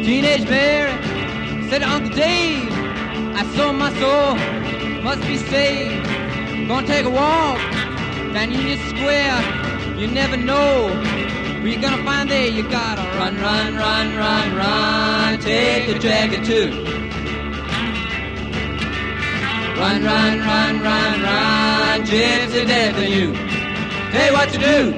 Teenage Mary said to Uncle Dave, I sold my soul, must be saved. Gonna take a walk down Union Square. You never know where you're gonna find there. You gotta run, run, run, run, run. Take the jacket too. Run, run, run, run, run. Gypsy death in you. Tell you what to do.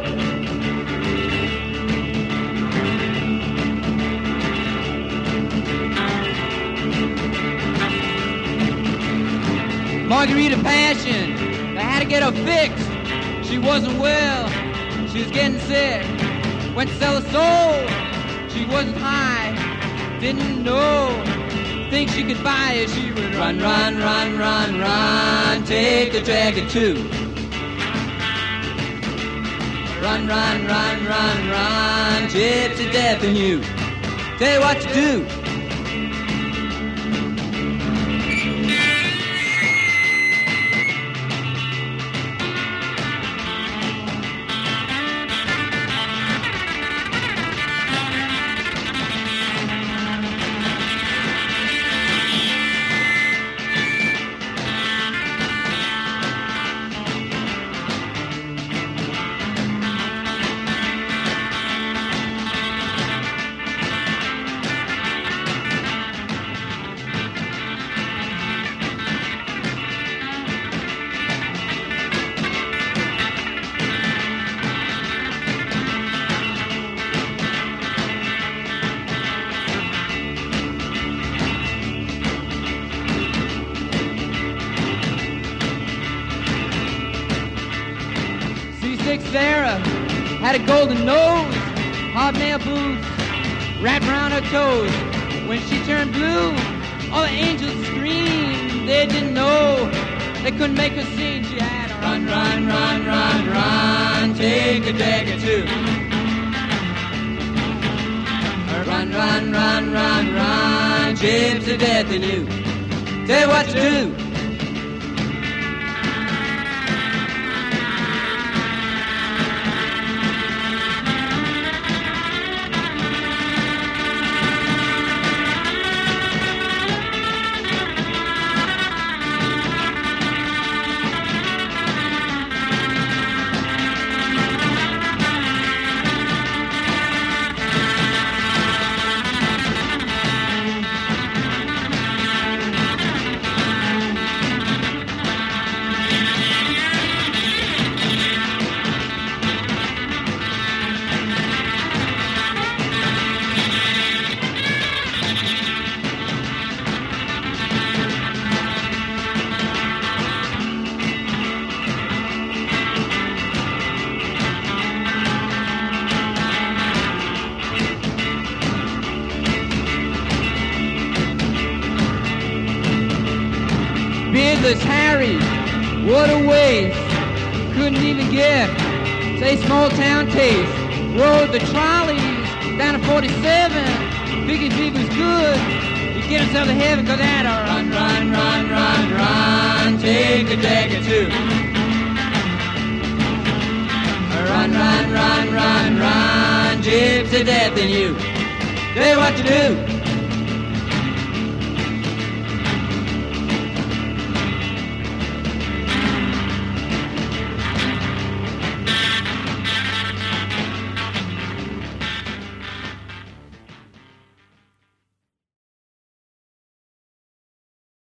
Margarita Passion, they had to get her fixed. She wasn't well, she was getting sick. Went to sell her soul, she wasn't high. Didn't know things she could buy if she would run, run, run, run, run. Take the jacket too. Run, run, run, run, run. Gypsy death in you. Tell you what to do. Sarah had a golden nose, hobnail boots wrapped around her toes. When she turned blue, all the angels screamed. They didn't know, they couldn't make her sing. She had a run, run, run, run, run. Take a jacket too. Run, run, run, run, run. Gypsy death in you. Tell you what to do. Beardless Harry, what a waste. Couldn't even get, say, small town taste. Rode the trolleys down to 47. Figured if he was good, he'd get himself to heaven, cause that run, run, run, run, run. Take a jacket too. Run, run, run, run, run. Gypsy death in you. Tell you what to do.